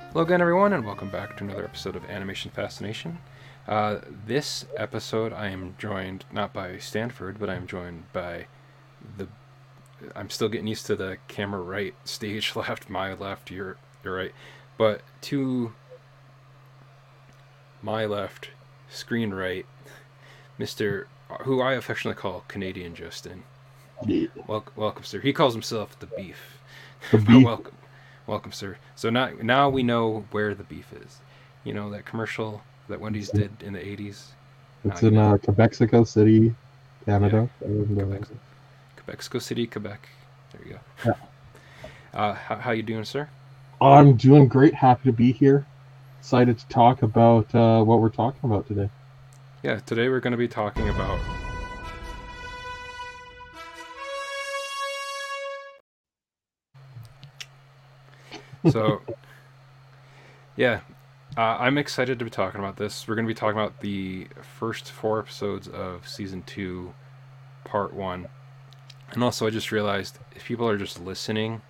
Hello again, everyone, and welcome back to another episode of Animation Fascination. This episode, I am joined not by Stanford, but I am joined by the. I'm still getting used to the camera right, stage left, my left, your right, but to my left, screen right, Mister, who I affectionately call Canadian Justin. Yeah, Welcome, sir. He calls himself the Beef, the but beef. welcome, sir. So now we know where the beef is. You know that commercial that Wendy's It's in, did in the '80s. Now it's you in know. Quebec City, Yeah, Canada. And, Quebec, Quebexico City, Quebec. There you yeah. go. How you doing, sir? I'm doing great. Happy to be here. Excited to talk about what we're talking about today. Yeah, today we're going to be talking about. So yeah, I'm excited to be talking about this. We're going to be talking about the first 4 episodes of season 2, part 1. And also, I just realized if people are just listening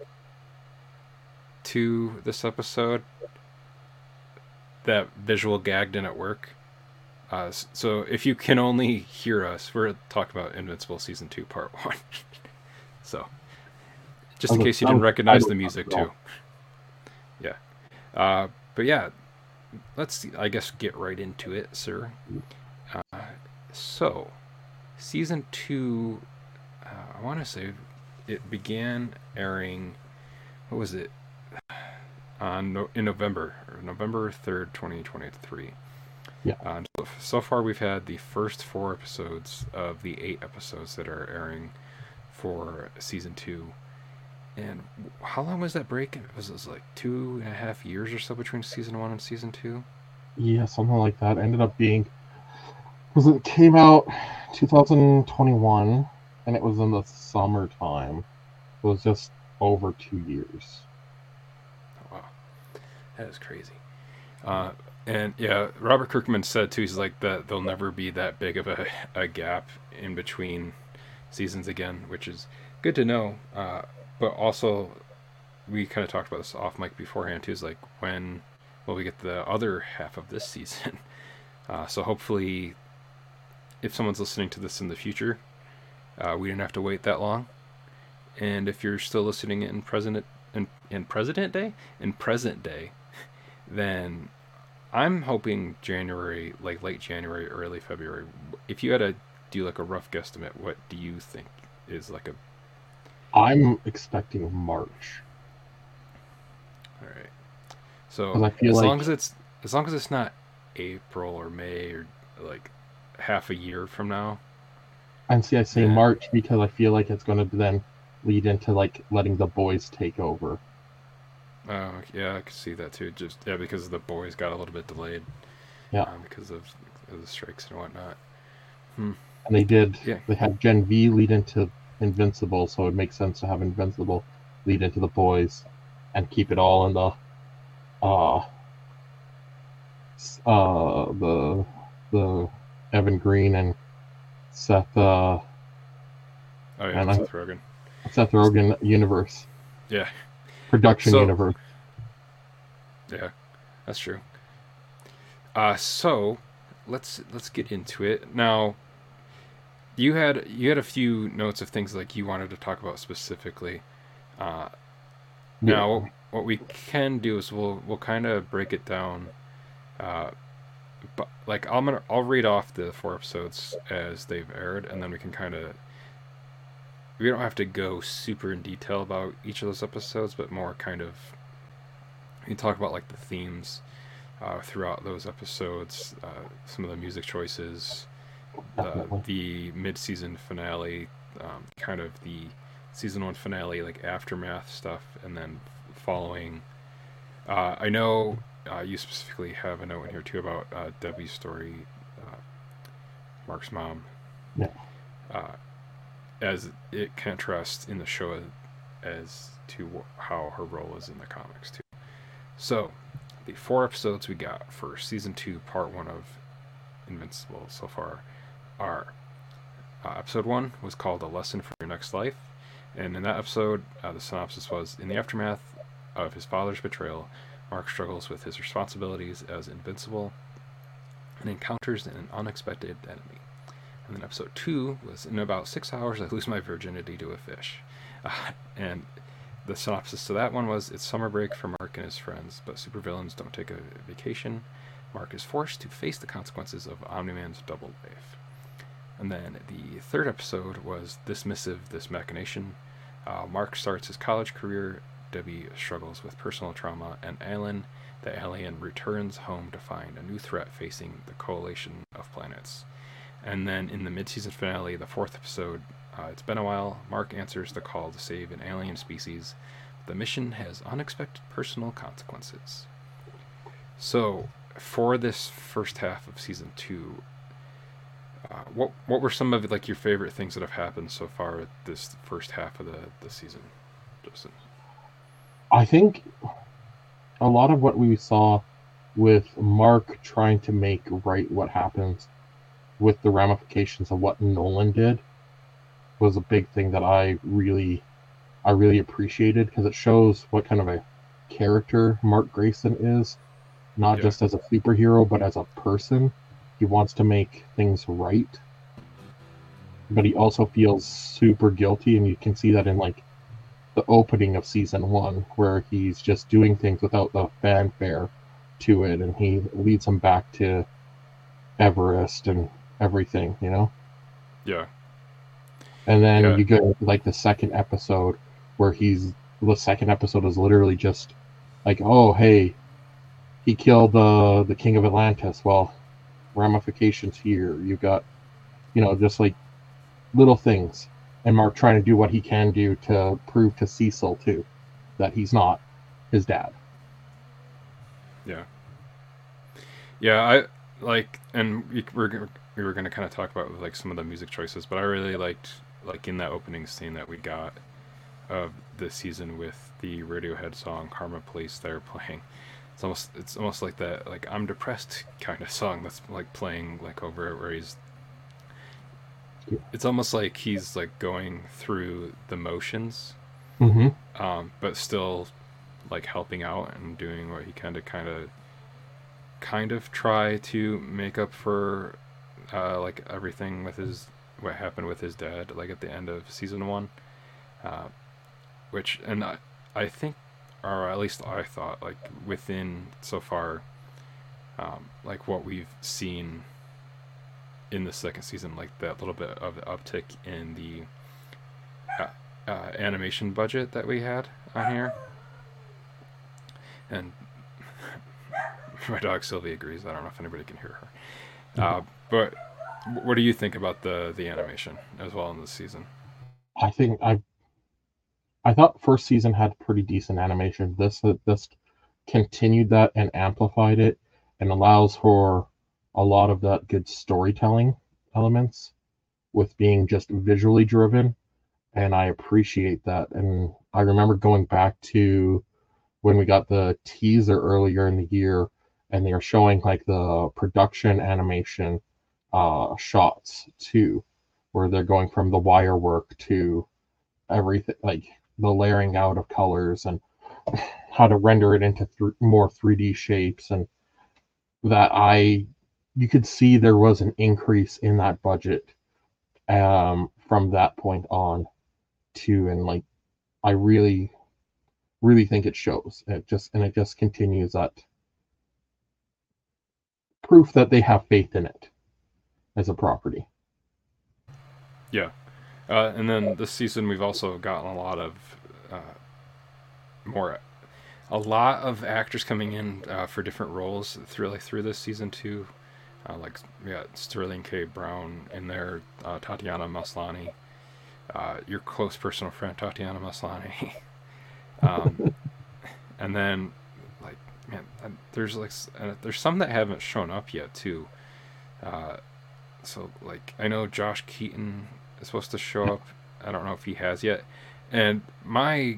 to this episode, that visual gag didn't work. So if you can only hear us, we're talking about Invincible season 2, part 1. So just in case you That didn't was recognize the title music at all. too. Yeah. But yeah, let's, I guess, get right into it, sir. Uh, so, season 2, I want to say it began airing, what was it? In November, or November 3rd, 2023. Yeah, So far, we've had the first 4 episodes of the 8 episodes that are airing for season 2. And how long was that break? It was like 2.5 years or so between season 1 and season 2. yeah, something like that. Ended up being because it came out 2021, and it was in the summertime. It was just over 2 years. Oh, wow, that is crazy. Uh, and yeah, Robert Kirkman said too. He's like that. There'll never be that big of a gap in between seasons again, which is good to know. But also, we kind of talked about this off mic beforehand too. Is like when will we get the other half of this season? So hopefully, if someone's listening to this in the future, we didn't have to wait that long. And if you're still listening in President Day, then I'm hoping January, like late January, early February. If you had to do like a rough guesstimate, what do you think is like a? I'm expecting March All right. So because I feel like, as long as it's not April or May or like half a year from now, and see, I say then March because I feel like it's going to then lead into like letting the boys take over. yeah, I could see that too. Just yeah, because the boys got a little bit delayed Yeah, because of the strikes and whatnot. Hmm. and Yeah. they had Gen V lead into Invincible, so it makes sense to have Invincible lead into the boys and keep it all in uh the Evan Green and Seth Oh yeah, and Seth Rogen. Seth Rogen universe Yeah. production So universe. yeah, that's true. So let's get into it now. You had a few notes of things like you wanted to talk about specifically. Uh, Yeah, Now what we can do is we'll kind of break it down. Uh, but like I'll read off the 4 episodes as they've aired, and then we can kind of we don't have to go super in detail about each of those episodes, but more kind of we can talk about like the themes throughout those episodes, some of the music choices, definitely. the mid-season finale, kind of the season 1 finale, like aftermath stuff, and then following. I know you specifically have a note in here too about Debbie's story, uh, Mark's mom, Yeah, uh, as it contrasts in the show as to how her role is in the comics too. So, the 4 episodes we got for season 2, part 1 of Invincible so far are episode 1 was called A Lesson for Your Next Life. And in that episode, the synopsis was: in the aftermath of his father's betrayal, Mark struggles with his responsibilities as Invincible and encounters an unexpected enemy. And then episode 2 was, in about 6 hours, I lose my virginity to a fish. And the synopsis to that one was, it's summer break for Mark and his friends, but supervillains don't take a vacation. Mark is forced to face the consequences of Omni-Man's double life. And then the third episode was This Missive, This Machination. Mark starts his college career, Debbie struggles with personal trauma, and Alan, the alien, returns home to find a new threat facing the coalition of planets. And then in the mid-season finale, the fourth episode, it's been a while, Mark answers the call to save an alien species. The mission has unexpected personal consequences. So, for this first half of season 2, what were some of like your favorite things that have happened so far this first half of the season, Justin? I think a lot of what we saw with Mark trying to make right what happens with the ramifications of what Nolan did was a big thing that I really appreciated, because it shows what kind of a character Mark Grayson is, not just as a superhero, but as a person. He wants to make things right, but he also feels super guilty, and you can see that in like the opening of season 1, where he's just doing things without the fanfare to it, and he leads them back to Everest and everything, you know? Yeah. And then you go like the second episode, where the second episode is literally just like, oh, hey, he killed the king of Atlantis. Well, ramifications here. You've got, just like little things. And Mark trying to do what he can do to prove to Cecil, too, that he's not his dad. Yeah. Yeah, I like, and we were going to kind of talk about like some of the music choices, but I really liked like in that opening scene that we got of this season with the Radiohead song Karma Police they're playing. It's almost like that like I'm depressed kind of song that's like playing like over it, where it's almost like he's like going through the motions, but still like helping out and doing what he kind of try to make up for like everything with what happened with his dad like at the end of season 1, which, and I think, or at least I thought, like within so far, like what we've seen in the second season, like that little bit of the uptick in the animation budget that we had on here. And my dog Sylvie agrees. I don't know if anybody can hear her. But what do you think about the animation as well in this season? I thought first season had pretty decent animation. This continued that and amplified it, and allows for a lot of that good storytelling elements with being just visually driven, and I appreciate that. And I remember going back to when we got the teaser earlier in the year, and they are showing like the production animation shots too, where they're going from the wire work to everything, like the layering out of colors and how to render it into more 3D shapes, and that you could see there was an increase in that budget from that point on too, and like I really think it shows. It just continues that proof that they have faith in it as a property. Yeah. And then this season we've also gotten a lot of actors coming in for different roles through this season too. Like we got Sterling K. Brown in there, Tatiana Maslany, your close personal friend Tatiana Maslany, and then like there's some that haven't shown up yet too. So like I know Josh Keaton is supposed to show up. I don't know if he has yet. And my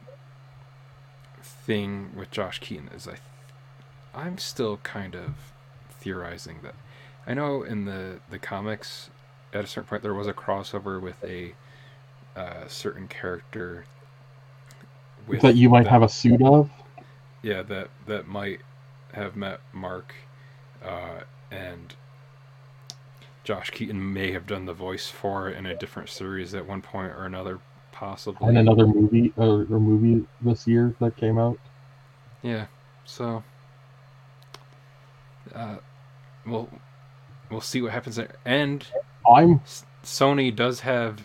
thing with Josh Keaton is I'm still kind of theorizing that I know in the comics at a certain point there was a crossover with a certain character that you might have a suit of. yeah, that might have met Mark, and Josh Keaton may have done the voice for it in a different series at one point or another, And possibly. another movie, a movie this year that came out. Yeah, so uh, we'll we'll see what happens there. And I'm Sony does have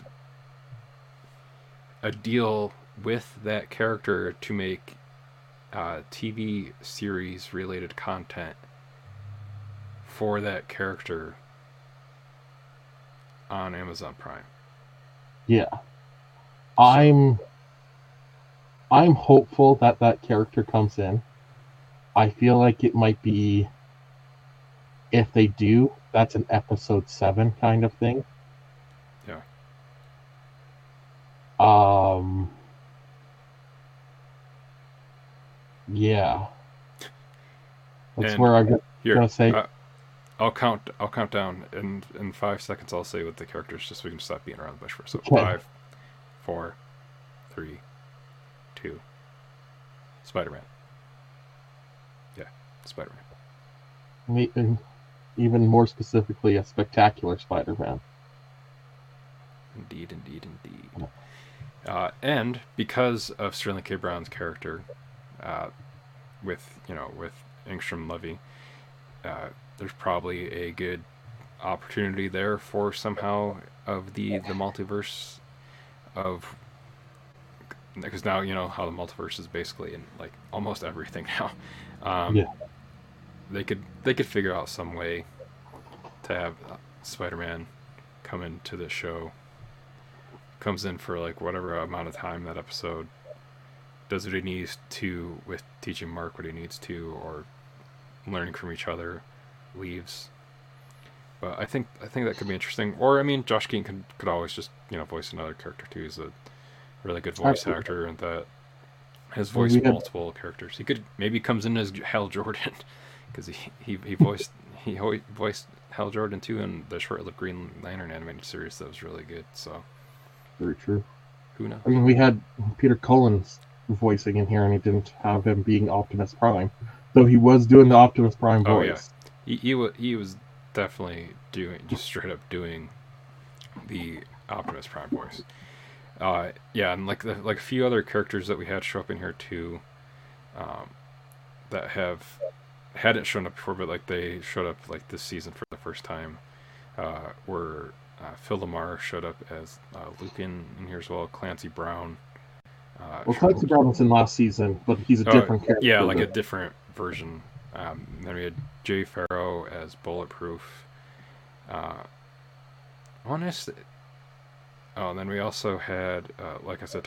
a deal with that character to make TV series related content for that character on Amazon Prime. yeah, So I'm I'm hopeful that that character comes in. I feel like it might be, if they do, that's an episode 7 kind of thing. yeah, Um, yeah, that's and where I'm here gonna say, I'll count down in 5 seconds. I'll say what the characters just so we can stop being around the bush for. So okay, 5, 4, 3, 2. Spider Man. Yeah, Spider Man. even more specifically, a spectacular Spider-Man. Indeed, indeed, indeed. And because of Sterling K. Brown's character, uh, with Angstrom Levy, there's probably a good opportunity there for somehow of the multiverse of, because now you know how the multiverse is basically in like almost everything now. Um, Yeah, they could figure out some way to have Spider-Man come into the show, comes in for like whatever amount of time that episode, does what he needs to with teaching Mark what he needs to, or learning from each other, leaves. But I think that could be interesting. Or I mean, Josh Keaton could always just voice another character too. He's a really good voice absolutely. actor, and that has And we voiced had multiple characters. He could maybe comes in as Hal Jordan because he voiced voiced Hal Jordan too in the short-lived Green Lantern animated series that was really good. So very true. who knows? I mean, we had Peter Cullen's voicing in here, and he didn't have him being Optimus Prime, though he was doing the Optimus Prime Oh yeah, voice. he was definitely doing just straight up doing the Optimus Prime voice. Yeah, and like a few other characters that we had show up in here too, um, that hadn't shown up before, but like they showed up like this season for the first time. Were Phil Lamar showed up as Lucan in here as well. Clancy Brown Well, showed up. Clancy Brown was in last season, but he's a Oh different yeah, character. like a different version. Then we had Jay Farrow as Bulletproof. Uh, honest. Oh, and then we also had, like I said,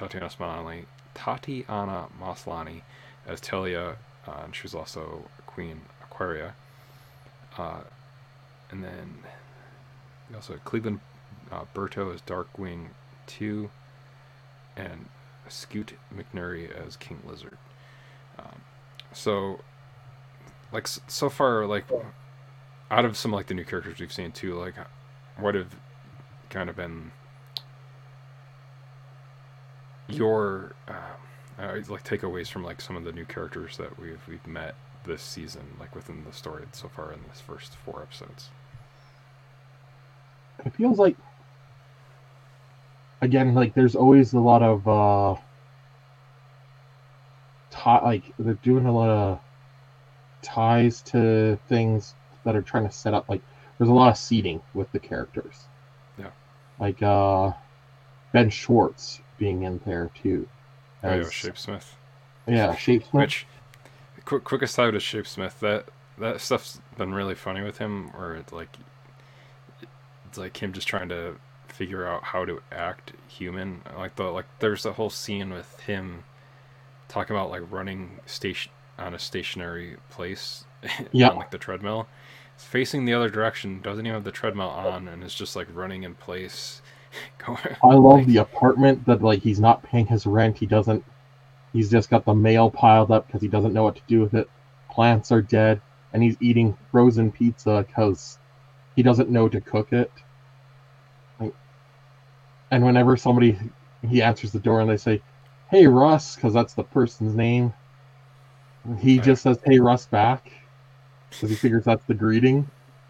Tatiana Maslany as Telia, and she was also Queen Aquaria. Uh, and then we also had Cleveland Berto as Darkwing 2, and Scoot McNary as King Lizard. Um, so, like, so far, like, out of some, like, the new characters we've seen, too, like, what have kind of been your like takeaways from like some of the new characters that we've met this season, like within the story so far in this first 4 episodes? It feels like, again, like there's always a lot of like they're doing a lot of ties to things that are trying to set up. Like there's a lot of seeding with the characters, Yeah. like Ben Schwartz being in there too, Oh yeah, as Shapesmith. yeah, Shapesmith. Which quick aside with Shapesmith, that stuff's been really funny with him, where it's like him just trying to figure out how to act human. Like there's a whole scene with him talking about like running station on a stationary place Yeah, on like the treadmill. It's facing the other direction, doesn't even have the treadmill on, and is just like running in place. Going I love like the apartment that like he's not paying his rent. He doesn't. He's just got the mail piled up because he doesn't know what to do with it. Plants are dead, and he's eating frozen pizza because he doesn't know to cook it. Like, and whenever he answers the door and they say, "Hey Russ," because that's the person's name, He Yeah. just says, "Hey, Russ, back," because he figures that's the greeting.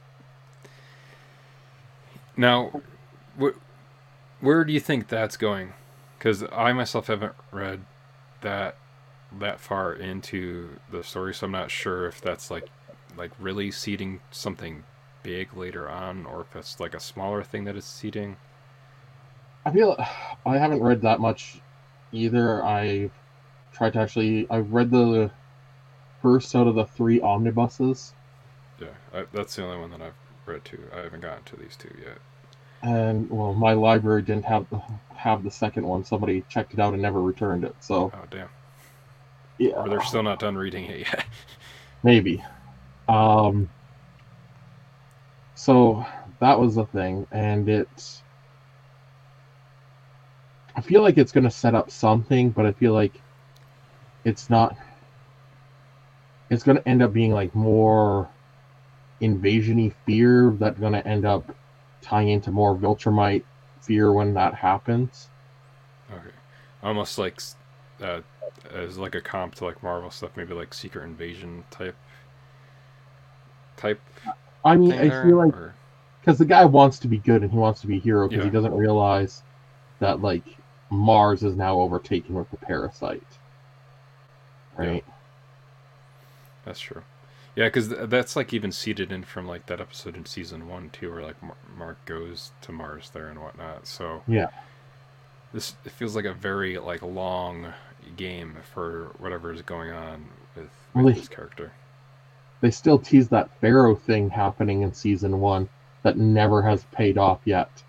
Now, wh- where do you think that's going? Because I myself haven't read that far into the story, so I'm not sure if that's like really seeding something big later on, or if it's like a smaller thing that is seeding. I feel I haven't read that much either. I've tried to actually. I've read the first out of the three omnibuses, Yeah, that's the only one that I've read too. I haven't gotten to these two yet. and well, my library didn't have the second one. Somebody checked it out and never returned it. So Oh damn! Or they're yeah, still not done reading it yet. maybe. Um, so that was the thing, and it's. I feel like it's going to set up something, but I feel like it's not. It's going to end up being like more invasion-y fear that's going to end up tying into more Viltrumite fear when that happens. Okay, almost like uh, as like a comp to like Marvel stuff, maybe like Secret Invasion type I mean, thing I feel there, like or because the guy wants to be good and he wants to be a hero because he yeah, doesn't realize that like Mars is now overtaken with the parasite, yeah, right? that's true. Yeah, because that's like even seeded in from like that episode in season one too, where like Mark goes to Mars there and whatnot. So Yeah. this it feels like a very like long game for whatever is going on Well, with this character. they still tease that Pharaoh thing happening in season one that never has paid off yet,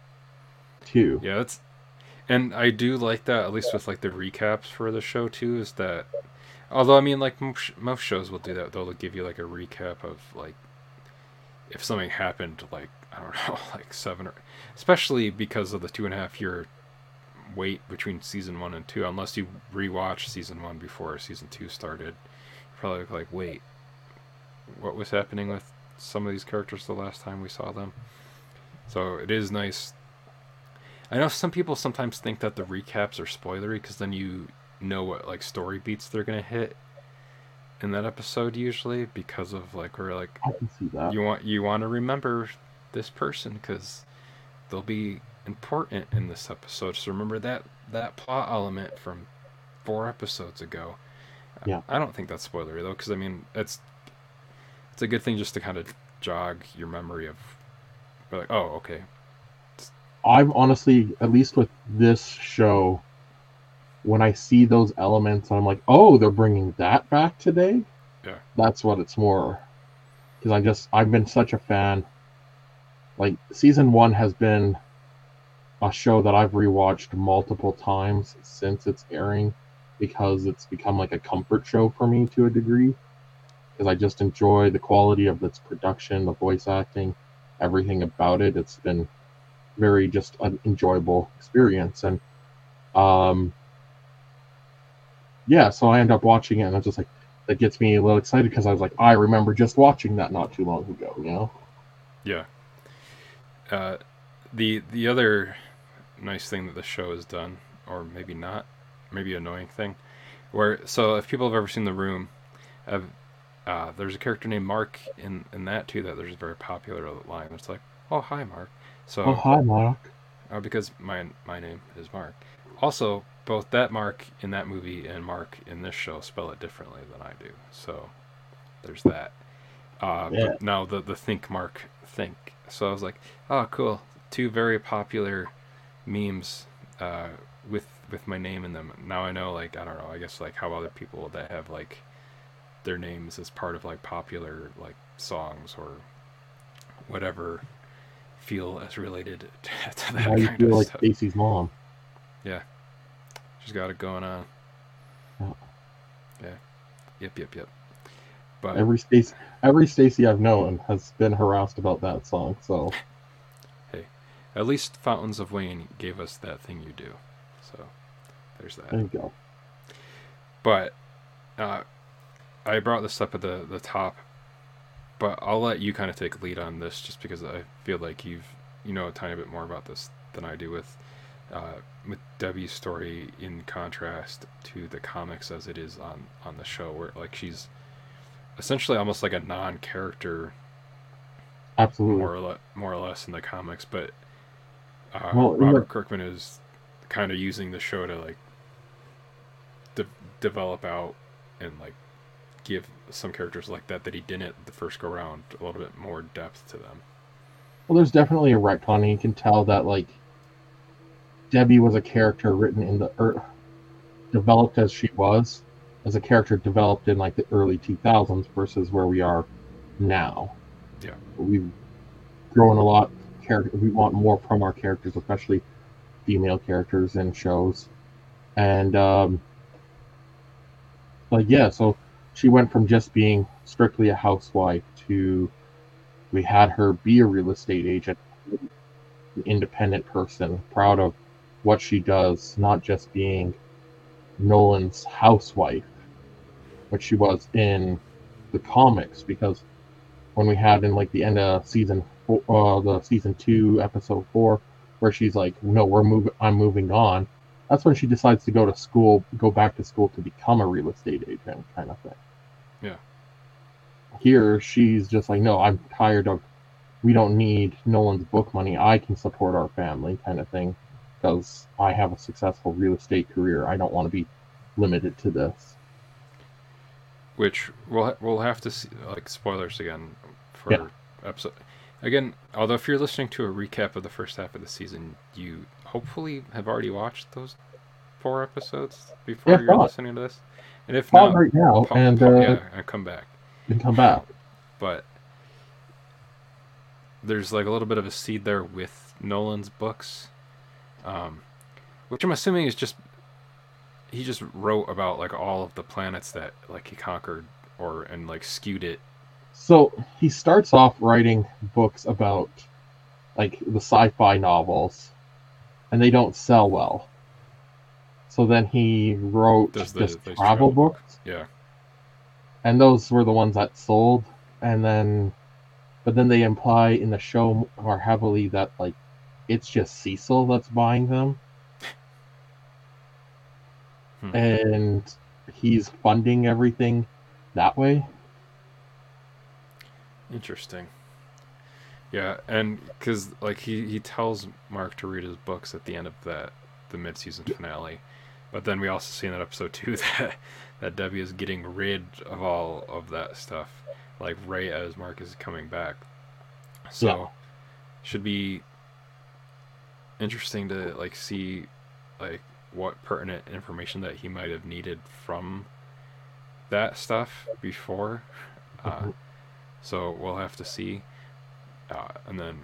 too. Yeah, that's and I do like that at least with like the recaps for the show too. Is that although I mean like most shows will do that, they'll give you like a recap of like if something happened like I don't know like seven or especially because of the 2.5 year wait between season one and two. Unless you rewatch season one before season two started, you're probably like wait, what was happening with some of these characters the last time we saw them? So it is nice. I know some people sometimes think that the recaps are spoilery because then you know what like story beats they're gonna hit in that episode usually because of like we're like I can see that. you want to remember this person because they'll be important in this episode. So remember that plot element from 4 episodes ago. Yeah. I don't think that's spoilery though because I mean it's a good thing just to kind of jog your memory of like oh okay I've honestly, at least with this show, when I see those elements, I'm like, oh, they're bringing that back today. yeah That's what it's more. Because I've been such a fan. Like, season one has been a show that I've rewatched multiple times since its airing because it's become like a comfort show for me to a degree. Because I just enjoy the quality of its production, the voice acting, everything about it. It's been very just an enjoyable experience. And um, yeah, so I end up watching it, and I'm just like, that gets me a little excited because I was like, I remember just watching that not too long ago, you know? yeah uh, the other nice thing that the show has done, or maybe not, maybe annoying thing, where so if people have ever seen The Room, have, there's a character named Mark in that too that there's a very popular line. It's like, oh hi Mark. Oh, So hi, Mark. because my name is Mark. Also, both that Mark in that movie and Mark in this show spell it differently than I do. So there's that. Yeah, But now the think Mark think. So I was like, oh cool, two very popular memes uh, with my name in them. Now I know like I don't know. I guess like how other people that have like their names as part of like popular like songs or whatever feel as related to now that you kind feel of like stuff. Stacy's mom. Yeah, she's got it going on. Yeah. Yeah, yep. But Every Stacy, every Stacy I've known has been harassed about that song. So hey, at least Fountains of Wayne gave us that thing you do. So there's that. there you go. But uh, I brought this up at the top, but I'll let you kind of take a lead on this just because I feel like you know a tiny bit more about this than I do with with Debbie's story in contrast to the comics as it is on the show, where like she's essentially almost like a non-character, Absolutely. more or less in the comics, but Well, in the Robert Kirkman is kind of using the show to like de- develop out and like give some characters like that he didn't the first go round a little bit more depth to them. well, there's definitely a retcon, and you can tell that like Debbie was a character written in the developed as she was as a character developed in like the early 2000s versus where we are now. Yeah. We've grown a lot. We want more from our characters, especially female characters in shows. And like yeah, so she went from just being strictly a housewife to we had her be a real estate agent, an independent person, proud of what she does, not just being Nolan's housewife, which she was in the comics. Because when we had in like the end of season four, the season 2, episode 4, where she's like, "No, I'm moving on." That's when she decides to go back to school to become a real estate agent, kind of thing. Yeah. Here, she's just like, "No, I'm tired of. We don't need Nolan's book money. I can support our family," kind of thing, because I have a successful real estate career. I don't want to be limited to this. Which we'll have to see, like spoilers again Yeah, for episode again. Although if you're listening to a recap of the first half of the season, you hopefully have already watched those 4 episodes yeah, before you're thought listening to this. And if thought not, right now, and yeah, and come back. come back. But there's like a little bit of a seed there with Nolan's books, um, which I'm assuming is just he just wrote about like all of the planets that like he conquered or and like skewed it. So he starts off writing books about like the sci-fi novels, and they don't sell well. So then he wrote Does just the travel travel book? books, Yeah. and those were the ones that sold. And then, but then they imply in the show more heavily that like it's just Cecil that's buying them, Hmm. and he's funding everything that way. Interesting. Yeah, and because like he tells Mark to read his books at the end of the mid season finale, but then we also see in that episode too that Debbie is getting rid of all of that stuff, like right as Mark is coming back. Yeah, So should be interesting to like see like what pertinent information that he might have needed from that stuff before. Uh, mhm. so we'll have to see. And then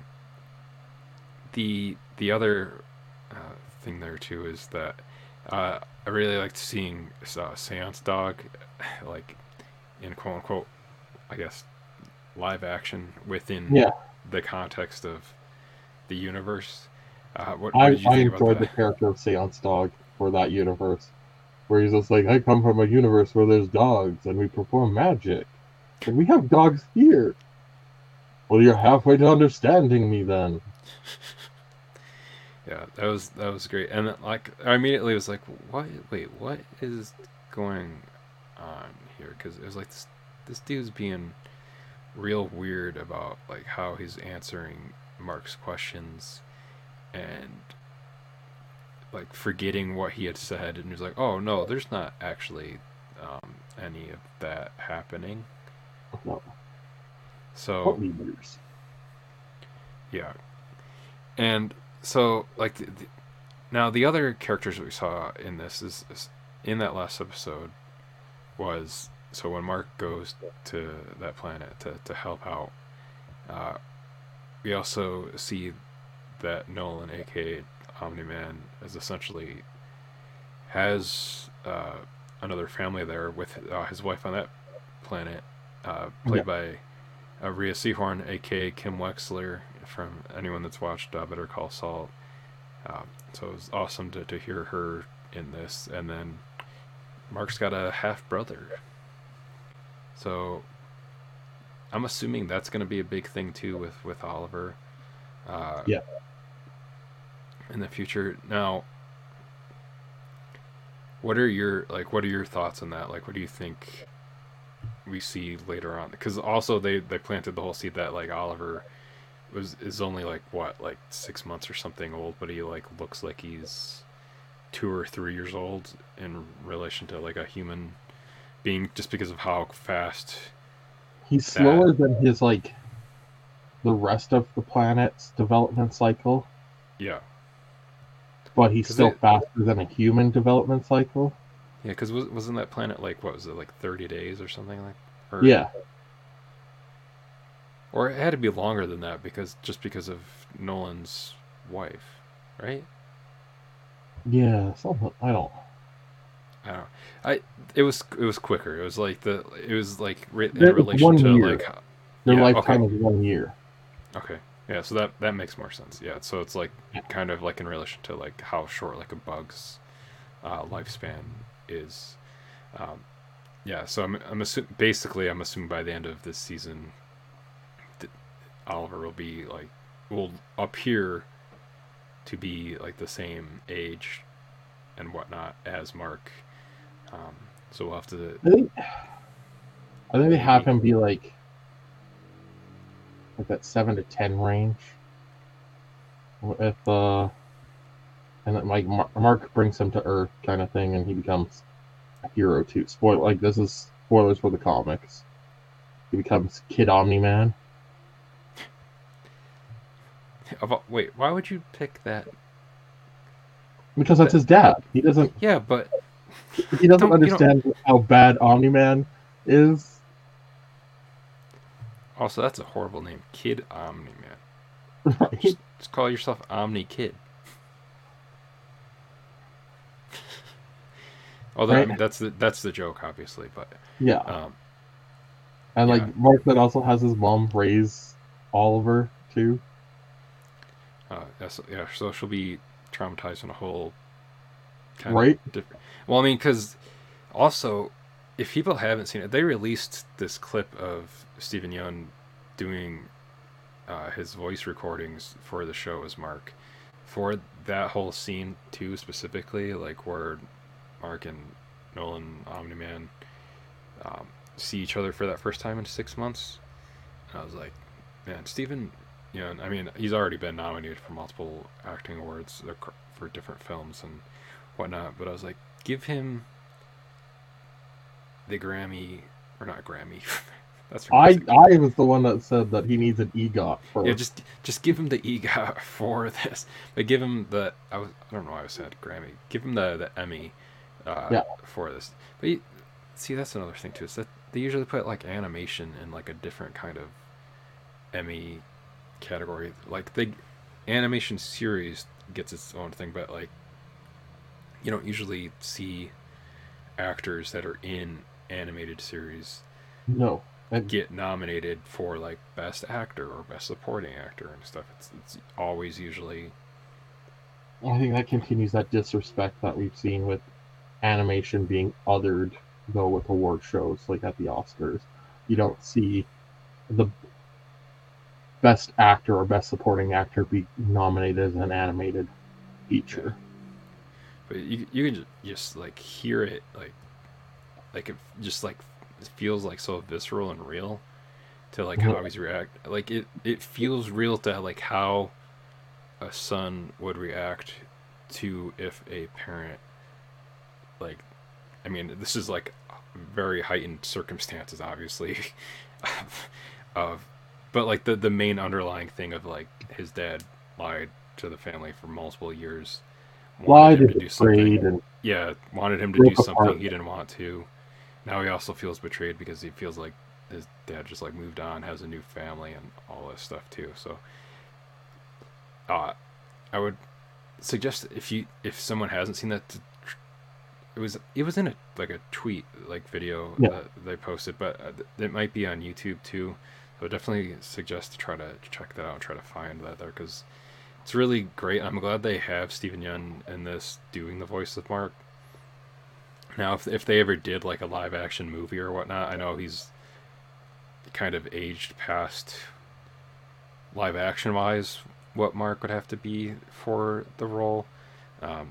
the other thing there too is that I really liked seeing Seance Dog, like in quote unquote, I guess, live action within Yeah. the context of the universe. What I did you I think about enjoyed the that? character of Seance Dog for that universe, where he's just like, I come from a universe where there's dogs and we perform magic. And we have dogs here. Well, you're halfway to understanding me then. Yeah, that was great. And like I immediately was like, what? Wait, what is going on here? Because it was like this dude's being real weird about like how he's answering Mark's questions and like forgetting what he had said, and he's like, "Oh no, there's not actually any of that happening." No, So what leaders? yeah, and so like now the other characters that we saw in this is in that last episode was so when Mark goes to that planet to help out, uh, we also see that Nolan, aka Omni Man, is essentially has another family there with his wife on that planet, Yeah, played by Rhea Seehorn, aka Kim Wexler, from anyone that's watched Better Call Saul. So it was awesome to hear her in this. And then Mark's got a half brother. So I'm assuming that's going to be a big thing too with Oliver. yeah. in the future. Now, what are your thoughts on that? Like, what do you think we see later on? Because also they planted the whole seed that like Oliver is only like what, like 6 months or something old, but he like looks like he's 2 or 3 years old in relation to like a human being, just because of how fast He's that. slower than his like the rest of the planet's development cycle, Yeah, but he's because still it. faster than a human development cycle. Yeah, because wasn't that planet like, what was it, like 30 days or something, like, or Yeah, or it had to be longer than that, because just because of Nolan's wife, right? yeah, something I don't. I don't know. I it was quicker. It was like in It's relation one to year. like, Their yeah, okay, lifetime is 1 year. okay, yeah. So that makes more sense. Yeah, so it's like kind of like in relation to like how short like a bug's lifespan is. Um, yeah, so basically I'm assuming by the end of this season, Oliver will appear to be like the same age and whatnot as Mark. Um, so we'll have to I think I think they have maybe. him be like that 7 to 10 range. If and then like Mark brings him to Earth kind of thing, and he becomes a hero too. Spoil like this is spoilers for the comics. He becomes Kid Omni Man Wait, why would you pick that? because that's That his dad. Yeah, but He doesn't don't you don't. understand how bad Omni Man is. Also, that's a horrible name, Kid Omni Man. Right? Just call yourself Omni Kid. Although I Right? mean that's the joke, obviously, but Yeah. um, And yeah, like Mark then also has his mom raise Oliver too. yeah. So she'll be traumatized in a whole kind of Right? different. Well, I mean, because also, if people haven't seen it, they released this clip of Stephen Young doing his voice recordings for the show as Mark, for that whole scene too, specifically, like where Mark and Nolan Omni Man um, see each other for that first time in 6 months. And I was like, man, Stephen, I mean, he's already been nominated for multiple acting awards for different films and whatnot, but I was like, give him the Grammy, or not Grammy. That's for I music. I was the one that said that he needs an EGOT Yeah, for. just give him the EGOT for this, but give him I don't know why I said Grammy. Give him the Emmy Yeah. for this. But see, that's another thing too. Is that they usually put like animation in like a different kind of Emmy category. Like the animation series gets its own thing, but like you don't usually see actors that are in animated series No. And get nominated for like best actor or best supporting actor and stuff. It's always usually. I think that continues that disrespect that we've seen with animation being othered though with award shows like at the Oscars. You don't see the best actor or best supporting actor be nominated as an animated Yeah, feature. but you can just like hear it, like it just like it feels like so visceral and real to like how he's react. Like it feels real to like how a son would react to if a parent, like, I mean, this is like very heightened circumstances, obviously, of, but like the main underlying thing of like his dad lied to the family for multiple years, wanted Lied him and to do something. betrayed and Yeah, wanted him to do broke something apart. he didn't want to. Now he also feels betrayed because he feels like his dad just like moved on, has a new family, and all this stuff too. So, uh, I would suggest, if someone hasn't seen that, it was in a like a tweet like video Yeah. that they posted, but it might be on YouTube too. So I definitely suggest to try to check that out and try to find that there, because it's really great. I'm glad they have Stephen Yeun in this doing the voice of Mark. Now, if they ever did like a live action movie or whatnot, I know he's kind of aged past live action wise what Mark would have to be for the role. Um,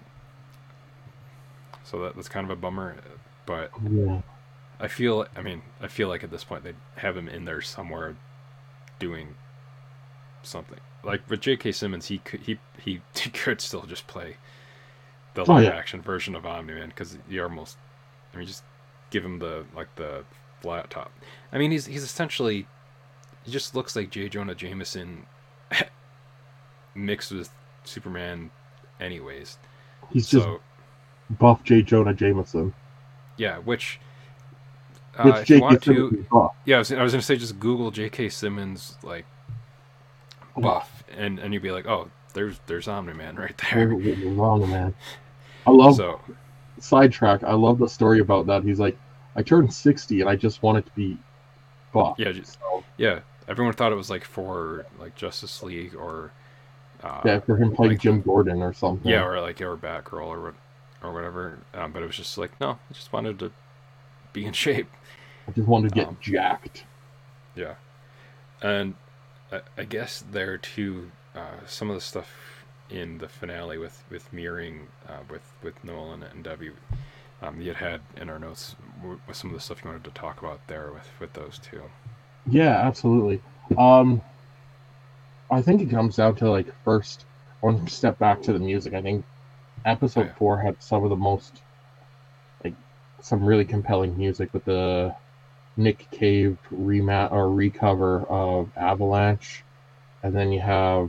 so that's kind of a bummer. But Yeah. I feel like at this point they'd have him in there somewhere doing something. Like with J.K. Simmons, he could still just play the Oh live yeah. action version of Omni Man because you almost, just give him the flat top. I mean, he's essentially he just looks like J. Jonah Jameson mixed with Superman, anyways. He's just So buff J. Jonah Jameson. yeah, which Which if you J.K. want Simmons to, is buff. yeah, I was gonna say just Google J.K. Simmons like Oh, buff, and you'd be like, oh, there's Omni Man right there's there. wrong, man. I love So sidetrack. I love the story about that. He's like, I turned 60 and I just wanted to be buff. yeah, So yeah, everyone thought it was like for like Justice League or yeah, for him playing like the Jim Gordon or yeah, something. or Batgirl or whatever. But it was just like no, I just wanted to be in shape. I just wanted to Um, get jacked. yeah, and I guess there too, some of the stuff in the finale with mirroring with Nolan and Debbie, you had in our notes with some of the stuff you wanted to talk about there with those two. Yeah, absolutely. Um, I think it comes down to like first one step back to the music. I think Oh episode yeah, 4 had some of the most like some really compelling music with the Nick Cave remat or recover of Avalanche, and then you have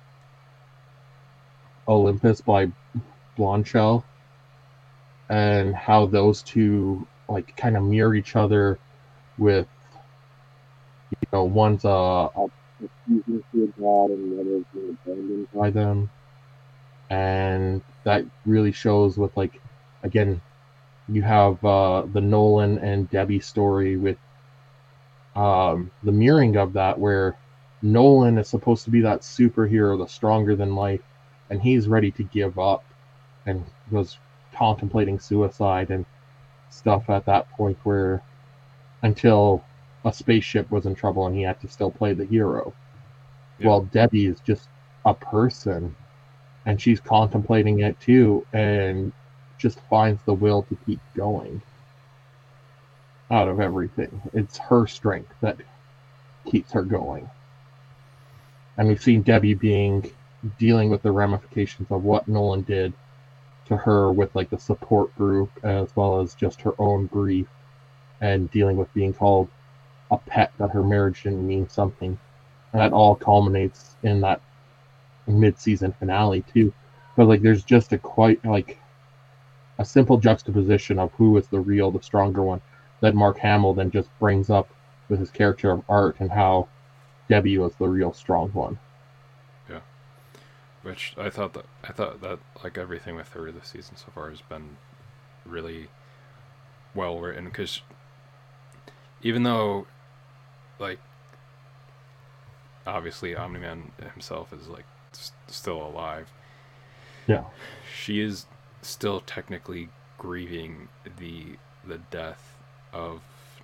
Olympus by Blondshell, and how those two like kind of mirror each other with one's a fusion to a god and the other is being abandoned by them, and that really shows with like again you have the Nolan and Debbie story with the mirroring of that, where Nolan is supposed to be that superhero, the stronger than life, and he's ready to give up and was contemplating suicide and stuff at that point, where until a spaceship was in trouble and he had to still play the hero. yeah, Well, Debbie is just a person and she's contemplating it too and just finds the will to keep going out of everything. It's her strength that keeps her going. And we've seen Debbie dealing with the ramifications of what Nolan did to her with like the support group as well as just her own grief and dealing with being called a pet, that her marriage didn't mean something. And that all culminates in that mid-season finale too. But like there's just a quite like a simple juxtaposition of who is the stronger one that Mark Hamill then just brings up with his character of Art and how Debbie was the real strong one. yeah. Which I thought that like everything with her this season so far has been really well written because even though like obviously Omni Man himself is like still alive, Yeah. she is still technically grieving the death of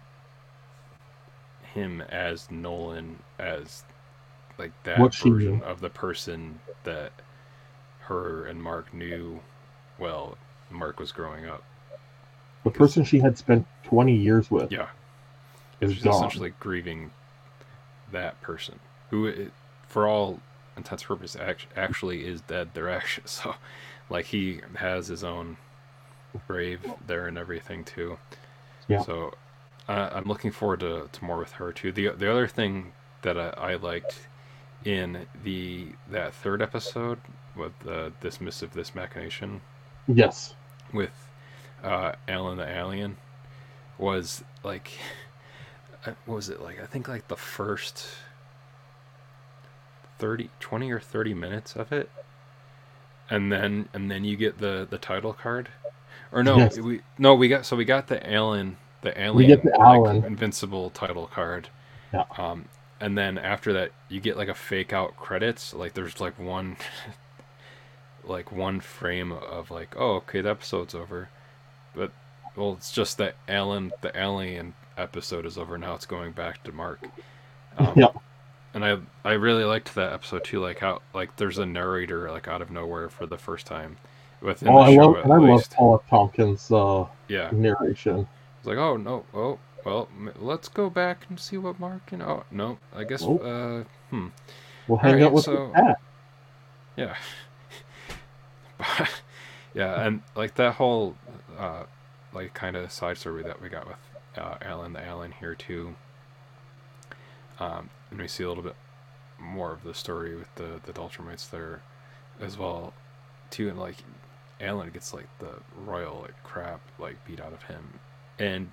him as Nolan, as like that What she version knew. of the person that her and Mark knew. Well, Mark was growing up The because person she had spent 20 years with yeah, is she's gone. essentially grieving that person who, for all intents and purposes, actually is dead. They're actually so, like he has his own grave there and everything too. Yeah. So I'm looking forward to more with her too. The other thing that I liked in that third episode with the dismissive this machination Yes. with Alan the alien was like what was it like? I think like the first 20 or 30 minutes of it, and then you get the title card. Or no, Yes. we got the We get the alien like Alan. invincible title card. Yeah. Um, and then after that, you get like a fake out credits. Like there's like one like one frame of like, oh, okay, the episode's over. But well, it's just that the alien episode is over now. It's going back to Mark. Um, Yeah. And I really liked that episode too. Like how like there's a narrator like out of nowhere for the first time, within Oh, the show I at love least. Paula Tompkins' Yeah, narration. it's like, oh no, oh well, let's go back and see what Mark and oh no, I guess Nope. hmm. We'll All hang out right, with the so cat. yeah, yeah, and like that whole like kind of side story that we got with Alan the Allen here too. And we see a little bit more of the story with the Ultramites there as well too, and like Alan gets like the royal like crap like beat out of him, and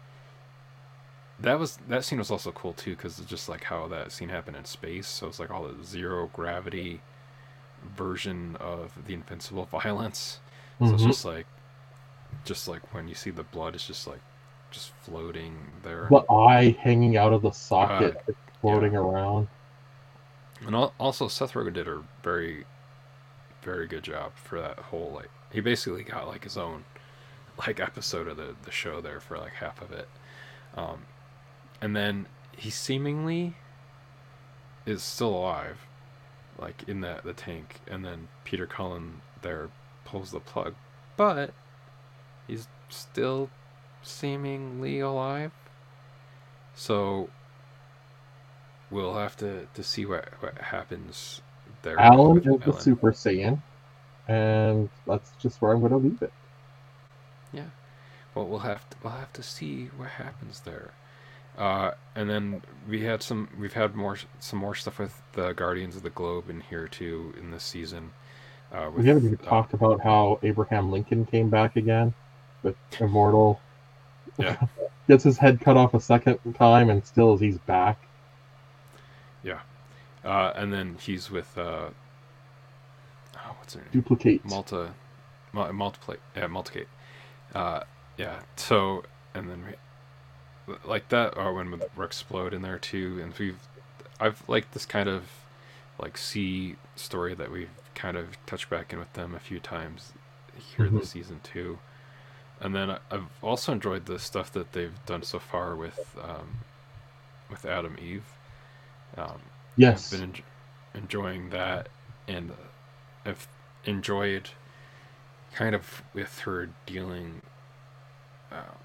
that scene was also cool too because it's just like how that scene happened in space, so it's like all the zero gravity version of the invincible violence. So it's Mm-hmm. just like when you see the blood, it's just floating there. The eye hanging out of the Uh, socket, yeah, floating around. and also Seth Rogen did a very good job for that whole like he basically got like his own like episode of the show there for like half of it, um, and then he seemingly is still alive, like in the tank, and then Peter Cullen there pulls the plug, but he's still seemingly alive. So we'll have to see what happens there Alan with is the Ellen. Super Saiyan, and that's just where I'm going to leave it. Yeah. Well, we'll have to see what happens there. And then we've had some more stuff with the Guardians of the Globe in here too in this season. We With haven't even talked about how Abraham Lincoln came back again with Immortal. yeah, Gets his head cut off a second time, and still he's back. yeah, and then he's with oh, what's her name? Duplicate. Multiplate, yeah, Multicate. Uh, yeah. So and then like that, or when we explode in there too, and I've liked this kind of like sea story that we've kind of touched back in with them a few times here Mm-hmm. this season too. And then I've also enjoyed the stuff that they've done so far with Adam Eve. Um, I've been Yes. enjoying that, and I've enjoyed kind of with her dealing uh,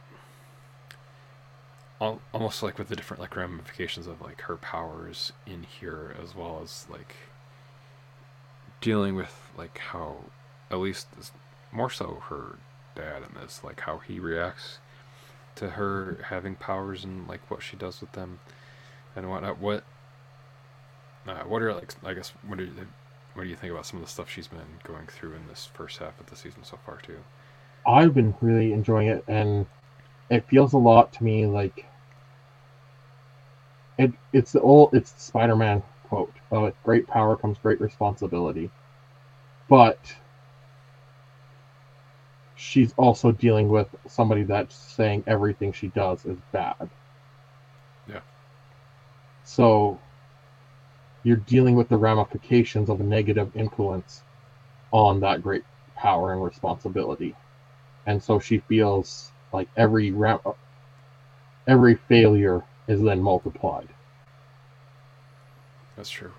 almost like with the different like ramifications of like her powers in here, as well as like dealing with like how at least more so her dad in this, like how he reacts to her having powers and like what she does with them and whatnot. What are like I guess what do you think about some of the stuff she's been going through in this first half of the season so far too? I've been really enjoying it, and it feels a lot to me like it's the Spider-Man quote. With great power comes great responsibility. But she's also dealing with somebody that's saying everything she does is bad. Yeah, So you're dealing with the ramifications of a negative influence on that great power and responsibility. And so she feels like every failure is then multiplied. that's true.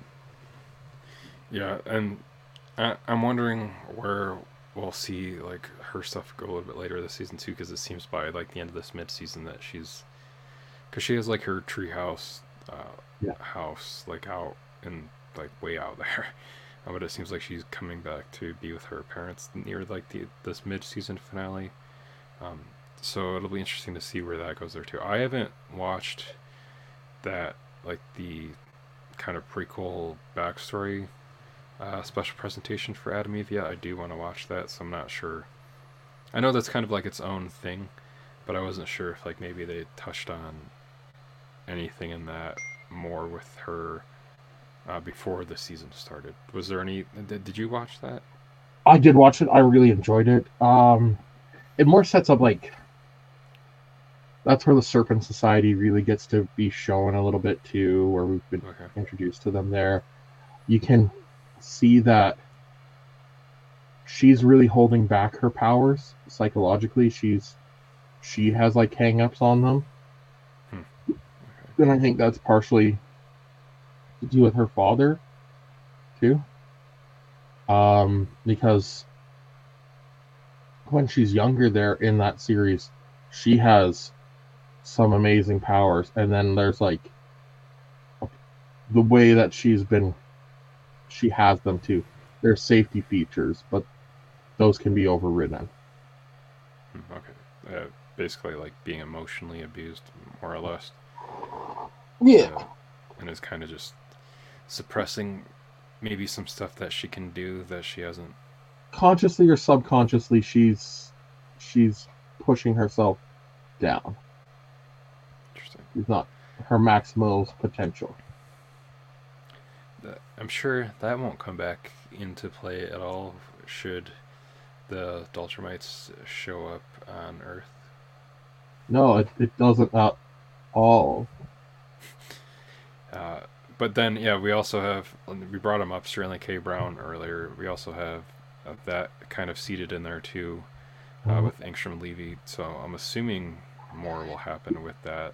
Yeah, and I'm wondering where we'll see like her stuff go a little bit later this season too, because it seems by like the end of this mid season that because she has like her treehouse Yeah. house like out and like way out there. But it seems like she's coming back to be with her parents near like this mid season finale. Um, so it'll be interesting to see where that goes there too. I haven't watched that like the kind of prequel backstory special presentation for Adam Eve yet. I do want to watch that, so I'm not sure. I know that's kind of like its own thing, but I wasn't sure if like maybe they touched on anything in that more with her before the season started. Was there any? Did you watch that? I did watch it. I really enjoyed it. It more sets up like that's where the Serpent Society really gets to be shown a little bit too, where we've been Okay. introduced to them there. You can see that she's really holding back her powers psychologically. She has like hang-ups on them. Hmm. And I think that's partially to do with her father too. Because when she's younger there in that series, she has some amazing powers, and then there's like the way that she has them too. There's safety features, but those can be overridden. Okay. Basically, like being emotionally abused, more or less. Yeah. And is kind of just suppressing maybe some stuff that she can do that she hasn't. Consciously or subconsciously, she's pushing herself down. Interesting. She's not her maximal potential. I'm sure that won't come back into play at all should the Daltramites show up on Earth. No, it doesn't at all. But then, yeah, we also have, we brought him up, Sterling K. Brown earlier. We also have that kind of seated in there too, with Angstrom Levy. So I'm assuming more will happen with that.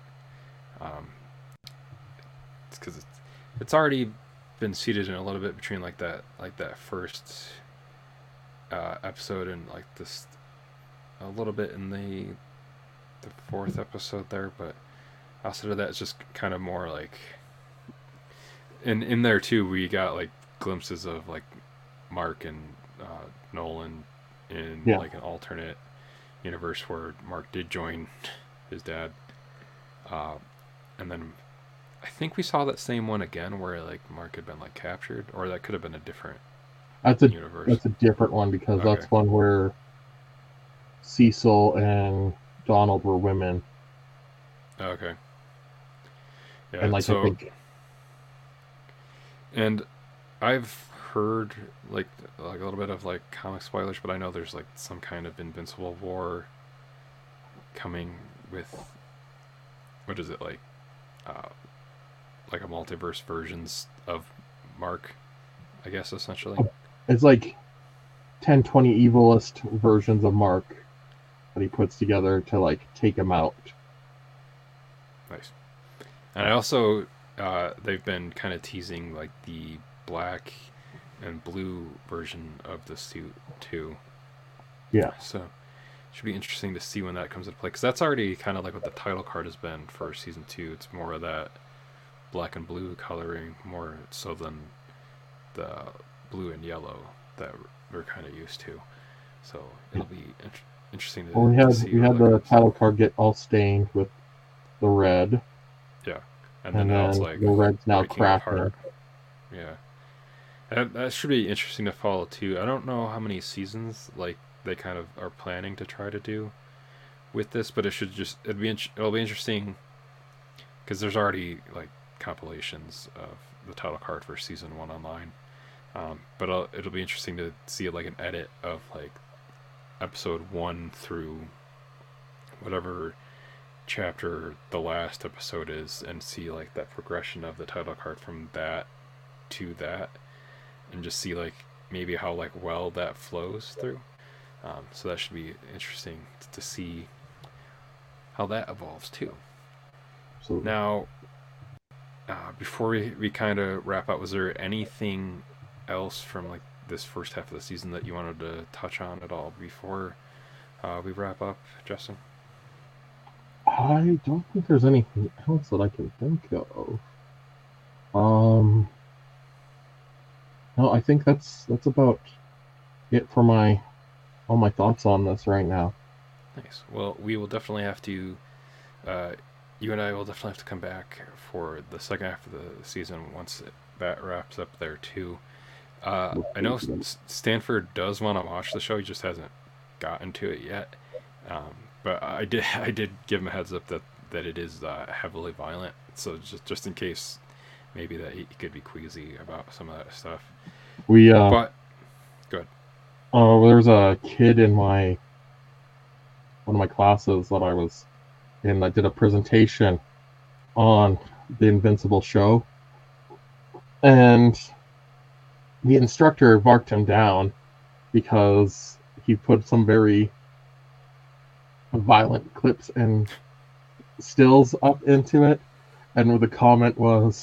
It's because it's already been seated in a little bit between like that first episode and like this a little bit in the fourth episode there, but outside of that, it's just kind of more like. And in there too, we got like glimpses of like Mark and Nolan in like an alternate universe where Mark did join his dad, and then I think we saw that same one again where like Mark had been like captured, or that could have been a different universe. That's a different one because that's one where Cecil and Donald were women. Okay. Yeah, and like so, I think. And I've heard like a little bit of like comic spoilers, but I know there's like some kind of Invincible War coming with, what is it, like a multiverse versions of Mark, I guess, essentially. It's like 10-20 evilest versions of Mark that he puts together to like take him out. Nice. And I also they've been kind of teasing like the black and blue version of the suit too. Yeah. So it should be interesting to see when that comes into play, because that's already kind of like what the title card has been for season 2. It's more of that black and blue coloring, more so than the blue and yellow that we're kind of used to. So it'll be interesting to, see. We had the title card get all stained with the red. Yeah, and then now it's like the red's now cracking. Yeah, that should be interesting to follow too. I don't know how many seasons like they kind of are planning to try to do with this, but it'll be interesting because there's already like compilations of the title card for season 1 online. But it'll be interesting to see like an edit of like episode 1 through whatever chapter the last episode is, and see like that progression of the title card from that to that, and just see like maybe how like well that flows through. So that should be interesting to see how that evolves too. Absolutely. Now, before we kind of wrap up, was there anything else from like this first half of the season that you wanted to touch on at all before we wrap up, Justin? I don't think there's anything else that I can think of. No, I think that's about it for all my thoughts on this right now. Nice. Well, we will definitely have to. You and I will definitely have to come back for the second half of the season once that wraps up there too. I know Stanford does want to watch the show; he just hasn't gotten to it yet. But I did give him a heads up that it is heavily violent, so just in case, maybe that he could be queasy about some of that stuff. But go ahead. There was a kid in one of my classes that I was in that did a presentation on the Invincible show, and the instructor marked him down because he put some very violent clips and stills up into it, and the comment was,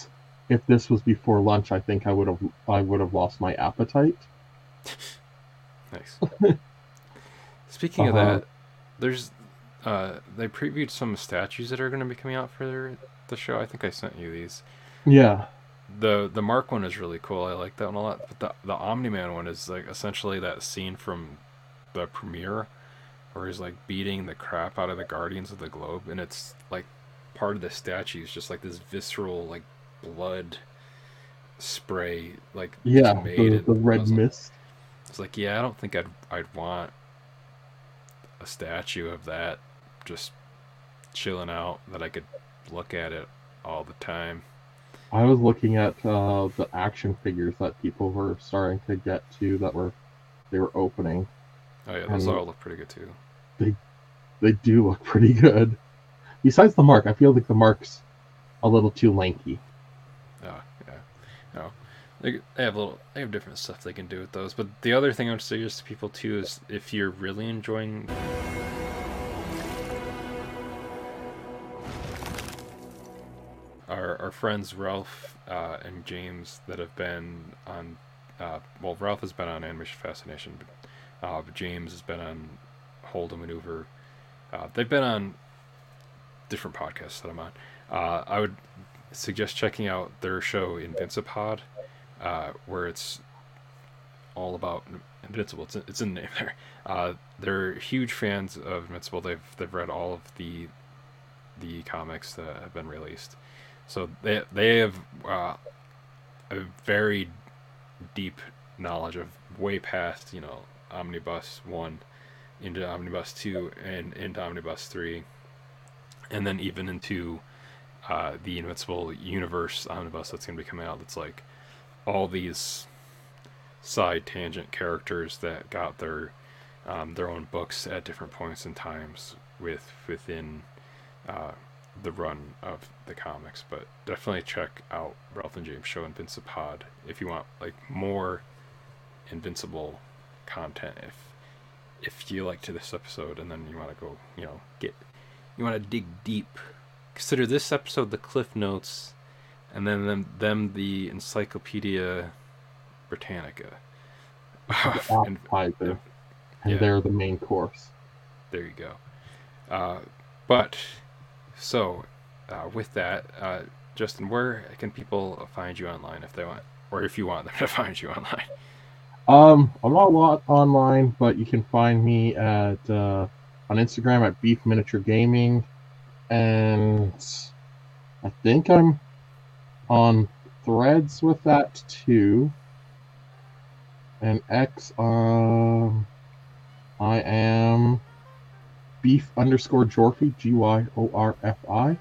if this was before lunch, I think I would have lost my appetite. Nice. Speaking of that, there's they previewed some statues that are going to be coming out for the show. I think I sent you these. Yeah. The Mark one is really cool. I like that one a lot. But the Omni-Man one is like essentially that scene from the premiere where he's like beating the crap out of the Guardians of the Globe, and it's like part of the statue is just like this visceral like blood spray like Yeah, just made the red mist. It's like, yeah, I don't think I'd want a statue of that just chilling out that I could look at it all the time. I was looking at the action figures that people were starting to get to they were opening. Oh yeah, those all look pretty good too. They do look pretty good. Besides the Mark, I feel like the Mark's a little too lanky. Oh yeah, no, they have different stuff they can do with those. But the other thing I would suggest to people too is if you're really enjoying our friends Ralph and James that have been on, well, Ralph has been on Animation Fascination, but James has been on Hold a Maneuver. They've been on different podcasts that I'm on. I would suggest checking out their show Invincipod, where it's all about Invincible. It's in the name there. They're huge fans of Invincible. They've read all of the comics that have been released. So they have a very deep knowledge of way past, Omnibus 1 into Omnibus 2 and into Omnibus 3, and then even into the Invincible Universe Omnibus that's going to be coming out. That's like all these side tangent characters that got their own books at different points in times within the run of the comics. But definitely check out Ralph and James show Invincipod if you want like more Invincible content. If you liked this episode and then you want to go, you want to dig deep, consider this episode the Cliff Notes, and then them the Encyclopedia Britannica. And they're the main course. There you go. But so with that, Justin, where can people find you online if they want, or if you want them to find you online? I'm not a lot online, but you can find me at on Instagram at Beef Miniature Gaming, and I think I'm on Threads with that too. And X, I am Beef_Jorfi, GYORFI.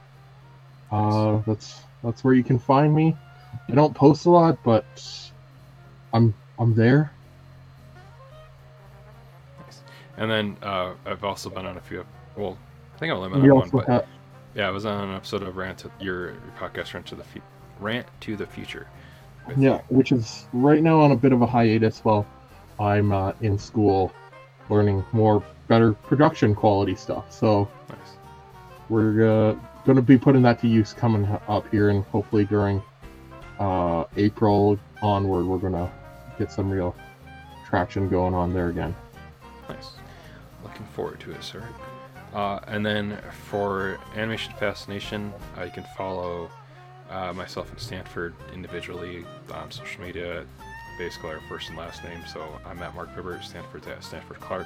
That's where you can find me. I don't post a lot, but I'm there. Nice. And then I've also been on a few. Well, I think I'll limit on one. But yeah, I was on an episode of your podcast, Rant to the Future. Yeah, which is right now on a bit of a hiatus while I'm in school learning better production quality stuff. So nice. We're going to be putting that to use coming up here, and hopefully during April onward, we're going to get some real traction going on there again. Nice. Looking forward to it, sir. And then for Animation Fascination, you can follow myself and Stanford individually on social media, basically our first and last name. So I'm at Mark Hibbert, Stanford's at Stanford Clark.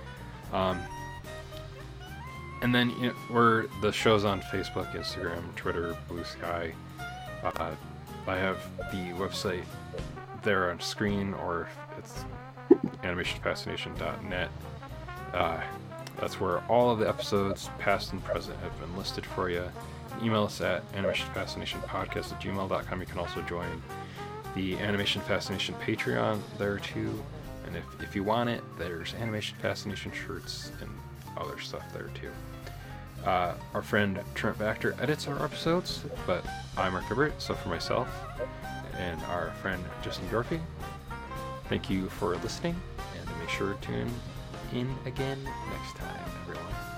And then we're the show's on Facebook, Instagram, Twitter, Blue Sky. I have the website there on screen, or it's animationfascination.net. That's where all of the episodes, past and present, have been listed for you. Email us at animationfascinationpodcast@gmail.com. You can also join the Animation Fascination Patreon there too. And if you want it, there's Animation Fascination shirts and other stuff there too. Our friend Trent Baxter edits our episodes, but I'm Mark Hibbert, so for myself and our friend Justin Jorfi, thank you for listening, and make sure to tune in again next time, everyone.